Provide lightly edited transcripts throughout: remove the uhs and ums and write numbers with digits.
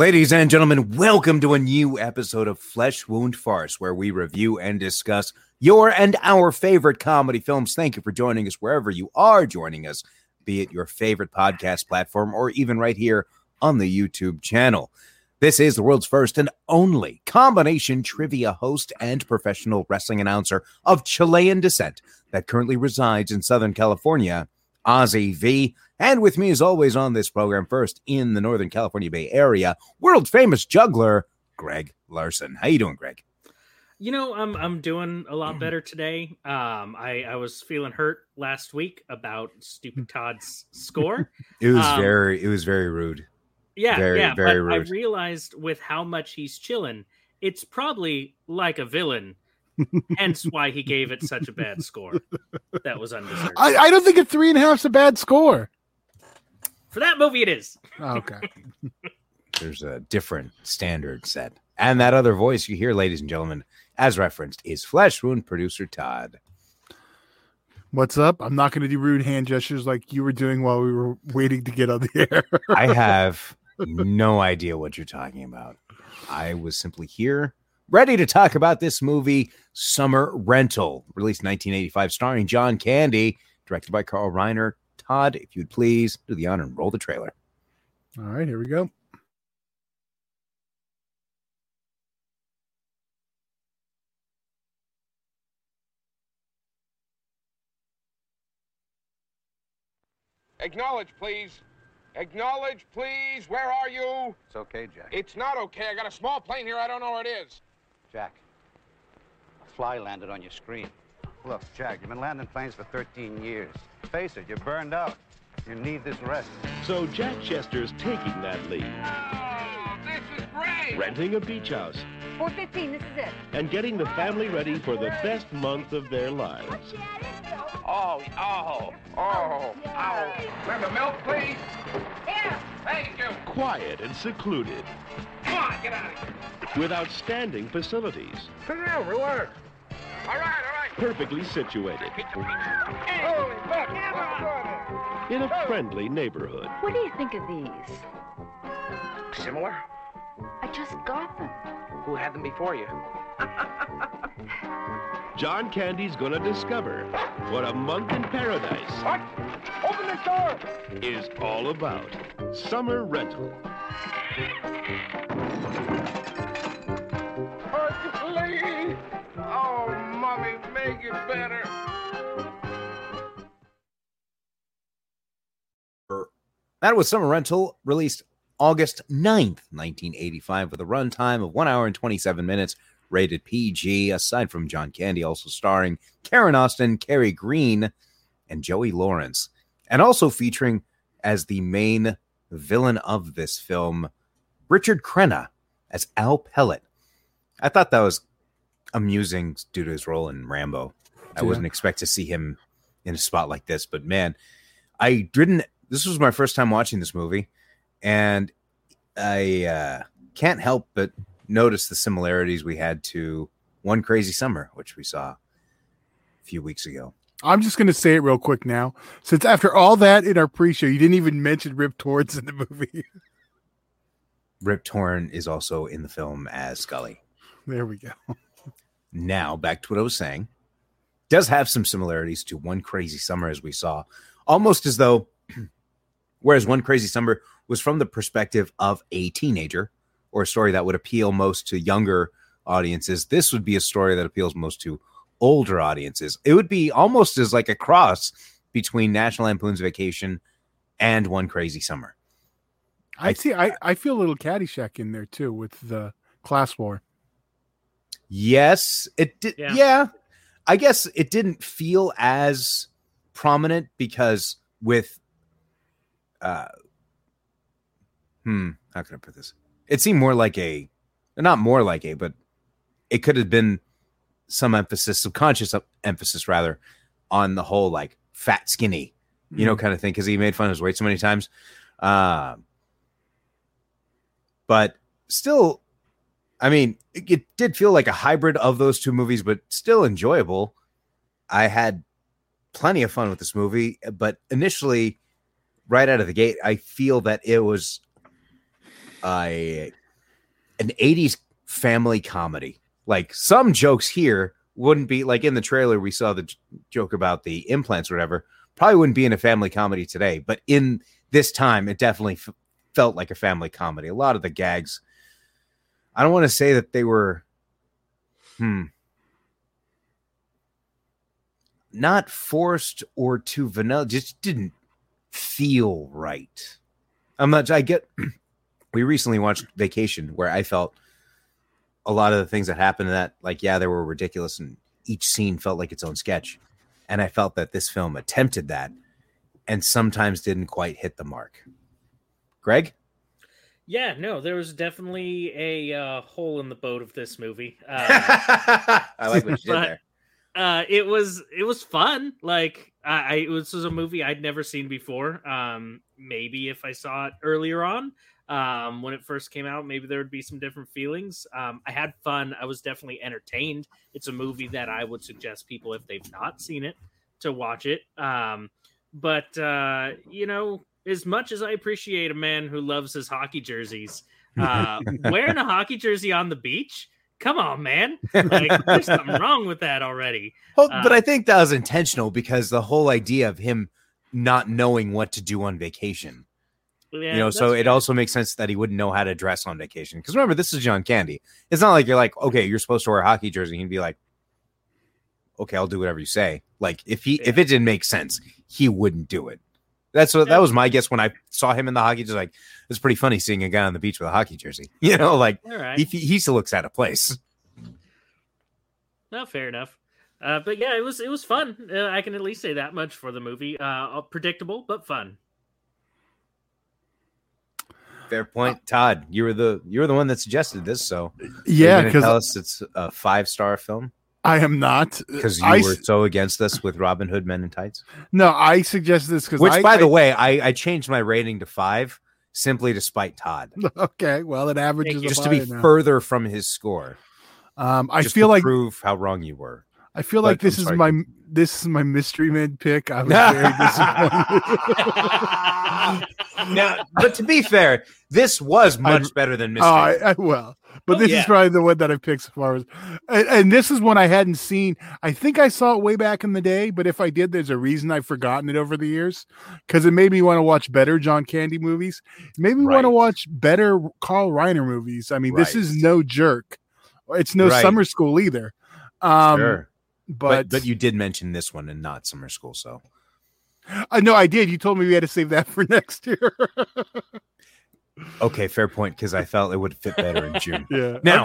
Ladies and gentlemen, welcome to a new episode of Flesh Wound Farce, where we review and discuss your and our favorite comedy films. Thank you for joining us wherever you are joining us, be it your favorite podcast platform or even right here on the YouTube channel. This is the world's first and only combination trivia host and professional wrestling announcer of Chilean descent that currently resides in Southern California, Ozzy V. And with me, as always, on this program, first in the Northern California Bay Area, world famous juggler, Greg Larson. How you doing, Greg? You know, I'm doing a lot better today. I was feeling hurt last week about Stupid Todd's score. It was very rude. Yeah, very rude. I realized with how much he's chilling, it's probably like a villain. Hence why he gave it such a bad score. That was undeserved. I don't think a 3.5 is a bad score. For that movie, it is. Okay. There's a different standard set. And that other voice you hear, ladies and gentlemen, as referenced, is Flesh Wound producer Todd. What's up? I'm not going to do rude hand gestures like you were doing while we were waiting to get on the air. I have no idea what you're talking about. I was simply here, ready to talk about this movie, Summer Rental, released in 1985, starring John Candy, directed by Carl Reiner. Todd, if you'd please do the honor and roll the trailer. All right, here we go. Acknowledge, please. Acknowledge, please. Where are you? It's okay, Jack. It's not okay. I got a small plane here. I don't know where it is. Jack, a fly landed on your screen. Look, Jack, you've been landing planes for 13 years. Face it, you're burned out. You need this rest. So Jack Chester's taking that lead. Oh, this is great. Renting a beach house. 4:15, this is it. And getting the family ready for the best month of their lives. Oh. Remember milk, please? Here. Thank you. Quiet and secluded. Come on, get out of here. With outstanding facilities. Sit down, relax. All right. Perfectly situated. Holy fuck. In a friendly neighborhood. What do you think of these? Similar? I just got them. Who had them before you? John Candy's gonna discover what a month in paradise What? Open the door. is all about. Summer Rental. Hercules. Oh, Mommy, make it better. That was Summer Rental, released August 9th, 1985, with a runtime of 1 hour and 27 minutes, rated PG, aside from John Candy, also starring Karen Austin, Cary Green, and Joey Lawrence, and also featuring as the main villain of this film, Richard Crenna as Al Pellet. I thought that was amusing due to his role in Rambo. I wasn't expect to see him in a spot like this, but man, this was my first time watching this movie, and I can't help but notice the similarities we had to One Crazy Summer, which we saw a few weeks ago. I'm just going to say it real quick now. Since after all that in our pre-show, you didn't even mention Rip Torn's in the movie. Rip Torn is also in the film as Scully. There we go. Now, back to what I was saying. Does have some similarities to One Crazy Summer, as we saw. Almost as though, whereas One Crazy Summer was from the perspective of a teenager, or a story that would appeal most to younger audiences, this would be a story that appeals most to older audiences. It would be almost as like a cross between National Lampoon's Vacation and One Crazy Summer. I feel a little Caddyshack in there too with the class war. Yes, it did. Yeah. I guess it didn't feel as prominent because with how can I put this? It seemed more like not more like but it could have been some emphasis, subconscious emphasis rather, on the whole like fat, skinny, kind of thing, because he made fun of his weight so many times. But still, I mean, it did feel like a hybrid of those two movies, but still enjoyable. I had plenty of fun with this movie, but initially, right out of the gate, I feel that it was an 80s family comedy. Like some jokes here wouldn't be like in the trailer. We saw the joke about the implants or whatever. Probably wouldn't be in a family comedy today, but in this time, it definitely felt like a family comedy. A lot of the gags, I don't want to say that they were, not forced or too vanilla, just didn't feel right. We recently watched Vacation, where I felt a lot of the things that happened in that, like, yeah, they were ridiculous and each scene felt like its own sketch. And I felt that this film attempted that and sometimes didn't quite hit the mark. Greg? Yeah, no, there was definitely a hole in the boat of this movie. I like what you did there. It was fun. Like this was a movie I'd never seen before. Maybe if I saw it earlier on, when it first came out, maybe there would be some different feelings. I had fun. I was definitely entertained. It's a movie that I would suggest people, if they've not seen it, to watch it. But as much as I appreciate a man who loves his hockey jerseys, wearing a hockey jersey on the beach, come on, man. Like, there's something wrong with that already. Well, but I think that was intentional because the whole idea of him not knowing what to do on vacation. Yeah, so it also makes sense that he wouldn't know how to dress on vacation. Because remember, this is John Candy. It's not like you're like, okay, you're supposed to wear a hockey jersey. He'd be like, okay, I'll do whatever you say. Like if it didn't make sense, he wouldn't do it. That was my guess when I saw him in the hockey. Just like, it's pretty funny seeing a guy on the beach with a hockey jersey. All right. he still looks out of place. No, fair enough. But yeah, it was fun. I can at least say that much for the movie. Predictable but fun. Fair point, Todd. You were the one that suggested this, so yeah, because tell us it's a 5-star film. I am not, because you were so against this with Robin Hood Men in Tights. No, I suggest this because by the way, I changed my rating to 5 simply to spite Todd. Okay, well, it averages just to be further from his score. I feel like prove how wrong you were. I feel like this is my mystery man pick. I was very disappointed. Now, but to be fair, this was much better than mystery. But this is probably the one that I picked so far. And this is one I hadn't seen. I think I saw it way back in the day, but if I did, there's a reason I've forgotten it over the years, because it made me want to watch better John Candy movies. It made me want to watch better Carl Reiner movies. I mean, this is no Jerk. It's no Summer School either. Sure. But you did mention this one and not Summer School, so. No, I did. You told me we had to save that for next year. Okay, fair point, because I felt it would fit better in June. Yeah. Now,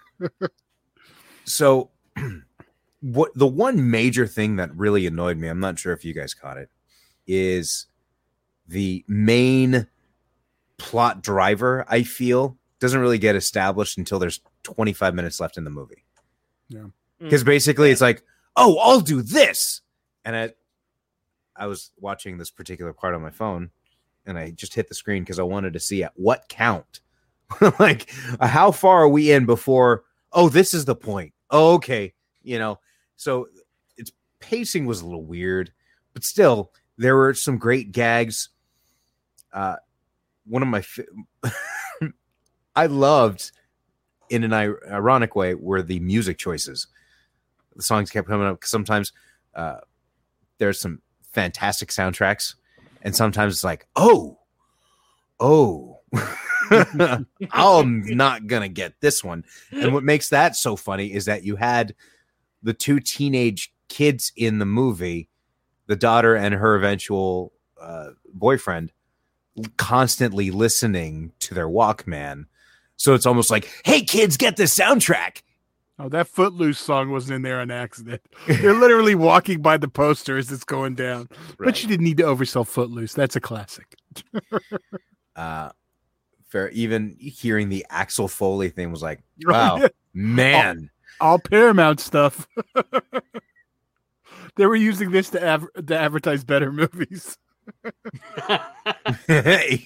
so the one major thing that really annoyed me, I'm not sure if you guys caught it, is the main plot driver, I feel, doesn't really get established until there's 25 minutes left in the movie. Yeah. Because basically it's like, oh, I'll do this. And I was watching this particular part on my phone, and I just hit the screen because I wanted to see at what count. Like, how far are we in before, oh, this is the point. Oh, okay. So its pacing was a little weird, but still, there were some great gags. One of my I loved, in an ironic way, were the music choices. The songs kept coming up. Sometimes there's some fantastic soundtracks, and sometimes it's like, oh, I'm not gonna get this one. And what makes that so funny is that you had the two teenage kids in the movie, the daughter and her eventual boyfriend, constantly listening to their Walkman. So it's almost like, hey, kids, get this soundtrack. Oh, that Footloose song wasn't in there on accident. They're literally walking by the poster as it's going down. Right. But you didn't need to oversell Footloose. That's a classic. Fair. Even hearing the Axel Foley thing was like, wow, man. All Paramount stuff. They were using this to advertise better movies. Hey.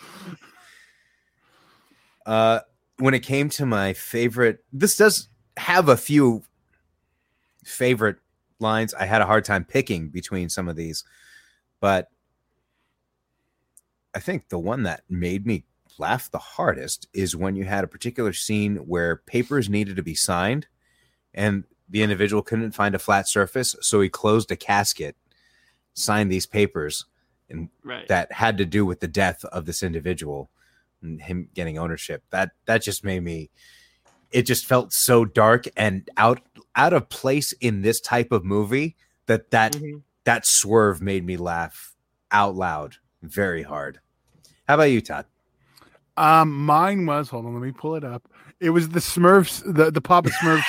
When it came to my favorite, this does have a few favorite lines. I had a hard time picking between some of these, but I think the one that made me laughed the hardest is when you had a particular scene where papers needed to be signed and the individual couldn't find a flat surface, so he closed a casket, signed these papers, and that had to do with the death of this individual and him getting ownership. That just made me, it just felt so dark and out of place in this type of movie that swerve made me laugh out loud very hard. How about you, Todd? Mine was, hold on, let me pull it up. It was the Smurfs, the Papa Smurf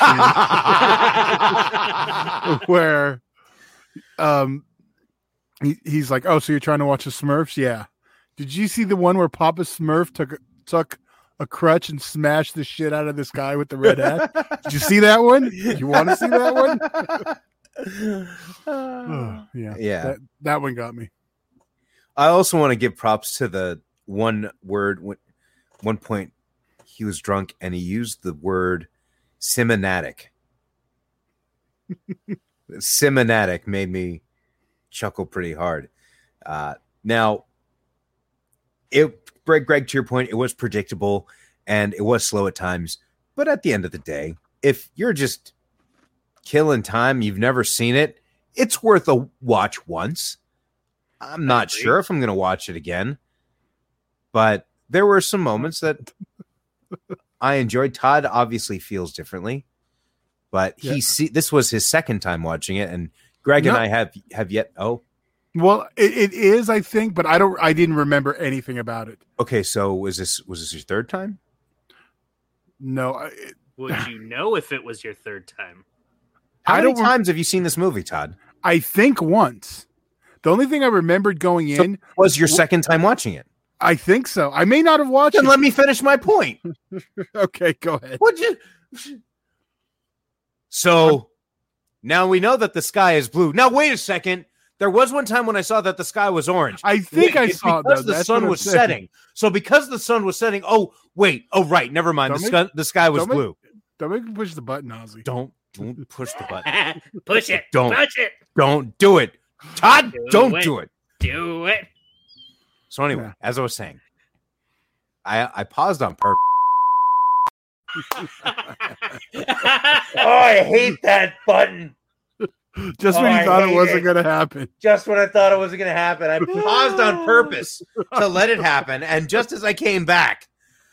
scene where he's like, oh, so you're trying to watch the Smurfs? Yeah. Did you see the one where Papa Smurf took a crutch and smashed the shit out of this guy with the red hat? Did you see that one? You want to see that one? Yeah. That one got me. I also want to give props to the one point he was drunk and he used the word Simonatic. Simonatic made me chuckle pretty hard. Now, Greg, to your point, it was predictable and it was slow at times. But at the end of the day, if you're just killing time, you've never seen it, it's worth a watch once. I'm not sure if I'm going to watch it again. But there were some moments that I enjoyed. Todd obviously feels differently, but this was his second time watching it, and Greg and I have yet. Oh, well, it is, I think, but I didn't remember anything about it. Okay, so was this your third time? No. Would you know if it was your third time? How many times have you seen this movie, Todd? I think once. The only thing I remembered going in was your second time watching it. I think so. I may not have watched it. Then let me finish my point. Okay, go ahead. So now we know that the sky is blue. Now, wait a second. There was one time when I saw that the sky was orange. I think I saw because the sun was setting. So because the sun was setting, right, never mind. The sky was blue. Don't make me push the button, Ozzy. Don't push the button. Push it. Push it. Don't do it. Todd, don't do it. Do it. So anyway, as I was saying, I paused on purpose. I hate that button. Just when you thought it wasn't going to happen. Just when I thought it wasn't going to happen. I paused on purpose to let it happen. And just as I came back.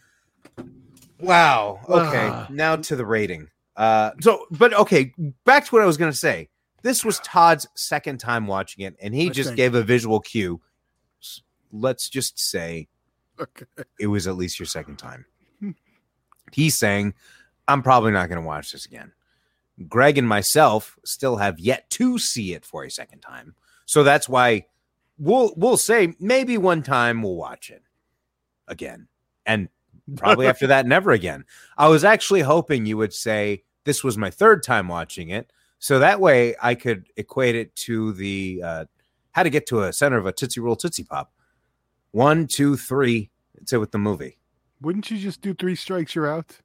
Wow. Okay. Now to the rating. Back to what I was going to say. This was Todd's second time watching it, and he just gave a visual cue. Let's just say it was at least your second time. He's saying, I'm probably not going to watch this again. Greg and myself still have yet to see it for a second time. So that's why we'll say maybe one time we'll watch it again. And probably after that, never again. I was actually hoping you would say this was my third time watching it. So that way I could equate it to the how to get to a center of a Tootsie Roll Tootsie Pop. 1, 2, 3. That's it with the movie. Wouldn't you just do 3 strikes, you're out?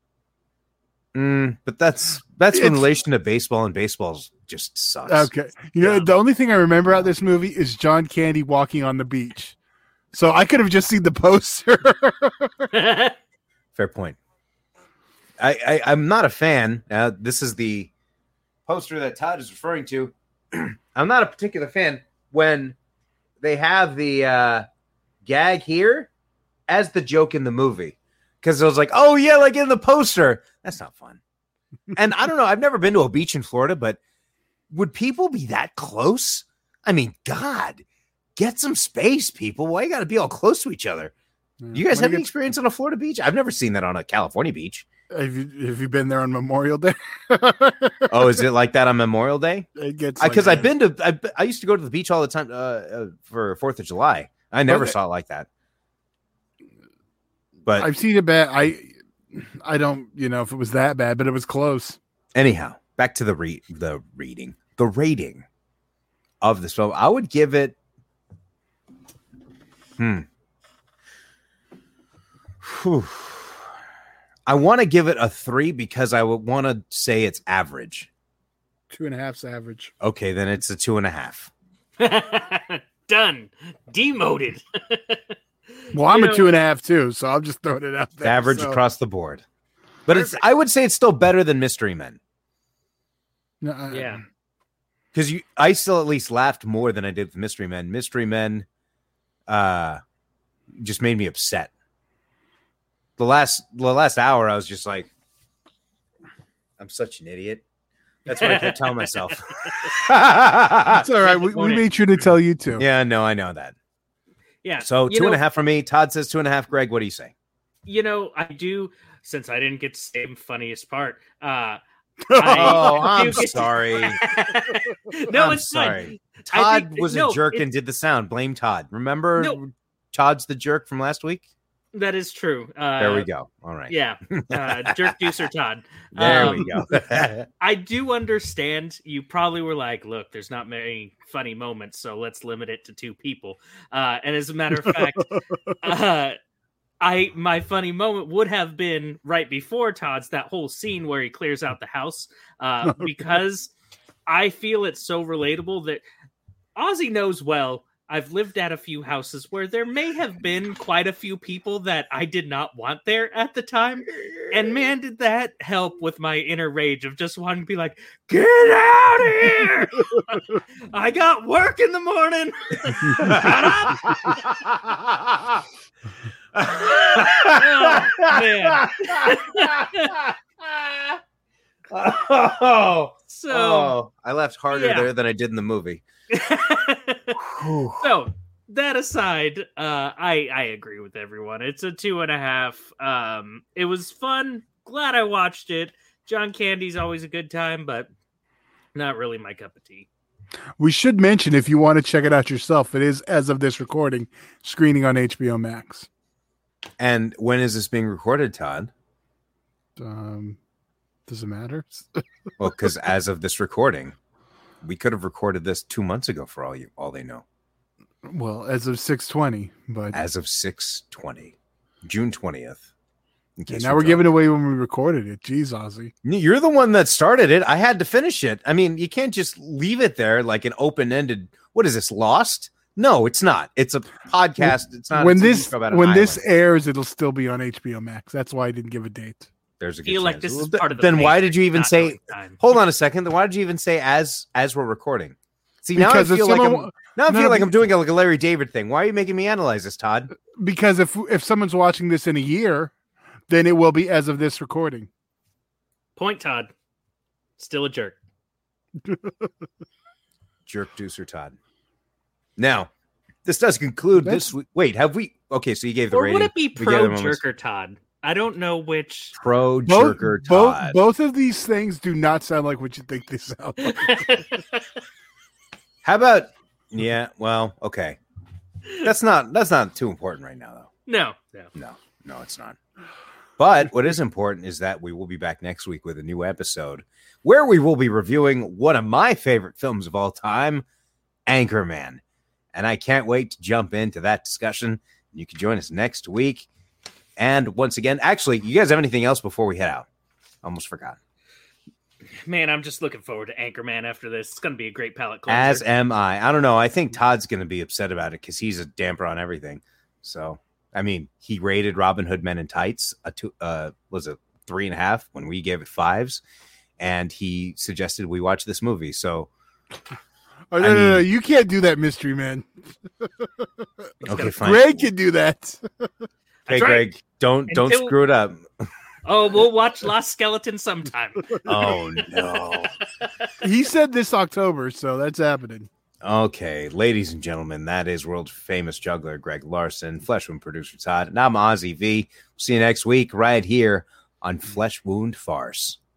But that's in relation to baseball, and baseball just sucks. Okay. The only thing I remember out of this movie is John Candy walking on the beach. So I could have just seen the poster. Fair point. I'm not a fan. This is the poster that Todd is referring to. I'm not a particular fan when they have the gag here as the joke in the movie. Because I was like, oh, yeah, like in the poster. That's not fun. And I don't know. I've never been to a beach in Florida, but would people be that close? I mean, God, get some space, people. Why you got to be all close to each other? You guys have any experience on a Florida beach? I've never seen that on a California beach. Have you been there on Memorial Day? Oh, is it like that on Memorial Day? It gets because I used to go to the beach all the time for 4th of July. I never saw it like that. But I've seen it bad. I don't, if it was that bad, but it was close. Anyhow, back to the rating of this film. I would give it. I want to give it a 3 because I would want to say it's average. 2.5's average. Okay, then it's a 2.5. Done. Demoted. Well, I'm You a know- 2.5 too, so I'm just throwing it out there. Average so. across the board. But I would say it's still better than Mystery Men. No, Yeah. Because I still at least laughed more than I did with Mystery Men. Mystery Men just made me upset. The last hour, I was just like, I'm such an idiot. That's what I kept telling myself. It's all right. We made sure to tell you too. Yeah, no, I know that. Yeah. So You 2.5 for me. Todd says 2.5. Greg, what do you say? I do, since I didn't get to say the funniest part. I'm do get- sorry. No, I'm it's fine. sorry. I Todd think- was no, a jerk it's- and did the sound. Blame Todd. Remember No. Todd's the jerk from last week? That is true. There we go. All right. Yeah. Jerk Deucer Todd. There we go. I do understand. You probably were like, look, there's not many funny moments, so let's limit it to 2 people. And as a matter of fact, my funny moment would have been right before Todd's, that whole scene where he clears out the house, because I feel it's so relatable that Ozzy knows well. I've lived at a few houses where there may have been quite a few people that I did not want there at the time. And man, did that help with my inner rage of just wanting to be like, get out of here! I got work in the morning. Oh, So, I laughed harder yeah. there than I did in the movie. so that aside, I agree with everyone. It's a 2.5. It was fun. Glad I watched it. John Candy's always a good time, but not really my cup of tea. We should mention, if you want to check it out yourself, it is, as of this recording, screening on HBO Max. And when is this being recorded, Todd? Does it matter? Well, because as of this recording, we could have recorded this 2 months ago for all they know. Well, as of 6/20, but As of 6/20, June 20th. In and case now you're we're giving drunk. away when we recorded it. Jeez, Ozzy. You're the one that started it. I had to finish it. I mean, you can't just leave it there like an open-ended. What is this? Lost? No, it's not. It's a podcast. It's not. When a TV this show about an when this island. airs, it'll still be on HBO Max. That's why I didn't give a date. There's a good Feel like chance. this is Well, part of the then why pain, did you even not say? knowing time. Hold on a second. Then why did you even say as we're recording? See, now Because I if feel like someone- I No, feel like I'm doing like a Larry David thing. Why are you making me analyze this, Todd? Because if someone's watching this in a year, then it will be as of this recording. Point, Todd. Still a jerk. Jerk Deucer Todd. Now, this does conclude That's- this week. Wait, have we? Okay, so you gave the Or rating. would it be We gave them pro almost- jerker Todd? I don't know which. Pro Both, jerker both, Todd. both of these things do not sound like what you think they sound like. How about? Yeah, well, okay. That's not too important right now, though. no. No, it's not. But what is important is that we will be back next week with a new episode where we will be reviewing one of my favorite films of all time, Anchorman. And I can't wait to jump into that discussion. You can join us next week. And once again, actually, you guys have anything else before we head out? Almost forgot. Man, I'm just looking forward to Anchorman after this. It's going to be a great palate As cleanser. am I. I don't know. I think Todd's going to be upset about it because he's a damper on everything. So, I mean, he rated Robin Hood Men in Tights was it 3.5 when we gave it 5s, and he suggested we watch this movie. So, Oh, no, you can't do that, Mystery Man. okay, fine. Greg can do that. Hey, That's right. Greg, don't Until- screw it up. Oh, we'll watch Lost Skeleton sometime. Oh no. He said this October, so that's happening. Okay, ladies and gentlemen, that is world famous juggler Greg Larson, Flesh Wound producer Todd, and I'm Ozzy V. See you next week right here on Flesh Wound Farce.